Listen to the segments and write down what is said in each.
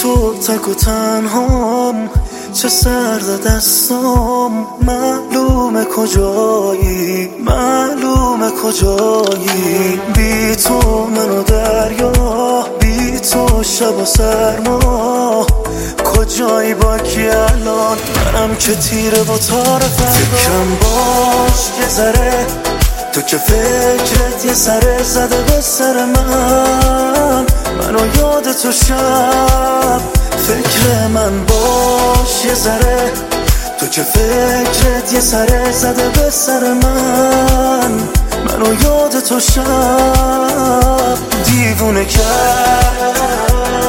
تو تک و تنهام، چه سرد دستام. معلومه کجایی، معلومه کجایی. بی تو منو دریا، بی تو شب و سرما. کجایی با کی الان؟ منم که تیره و تار فردا. فکرم باش یه ذره، تو که فکرت یه سره زده به سر من. منو یاد تو شب، فکر من باش یه ذره. تو که فکرت یه سره زده به سر من. منو یاد تو شب دیوونه کرد.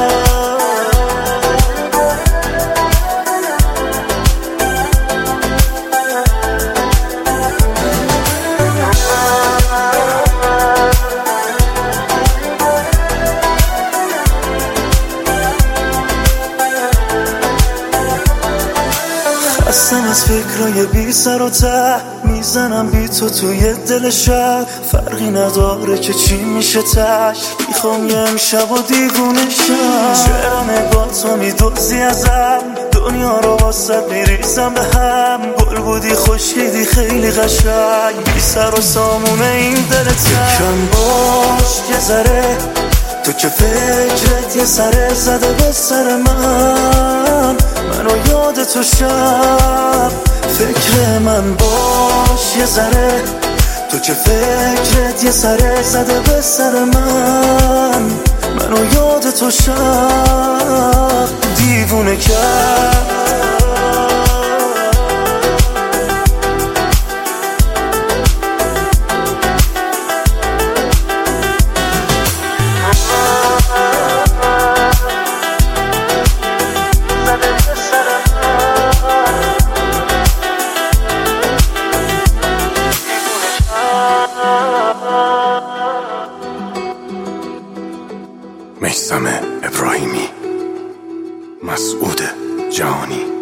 خستم از فکرای بی سر و ته، میزنم بی تو توی دل شب. فرقی نداره که چی میشه تش، میخوام یه امشب و دیوونه شم. چرا نگاه تو میدوزی ازم، دنیا رو واسه میریزم به هم. گل بودی خوشیدی خیلی قشنگ، بی سر و سامونه این دلت. فکرم باش یه ذره، تو که فکرت یه سره زده به سر من. منو یاد تو شب، فکر من باش یه ذره. تو که فکرت یه سره زده به سر من. منو یاد تو شب دیوونه کرد. میثم ابراهیمی، مسعود جهانی.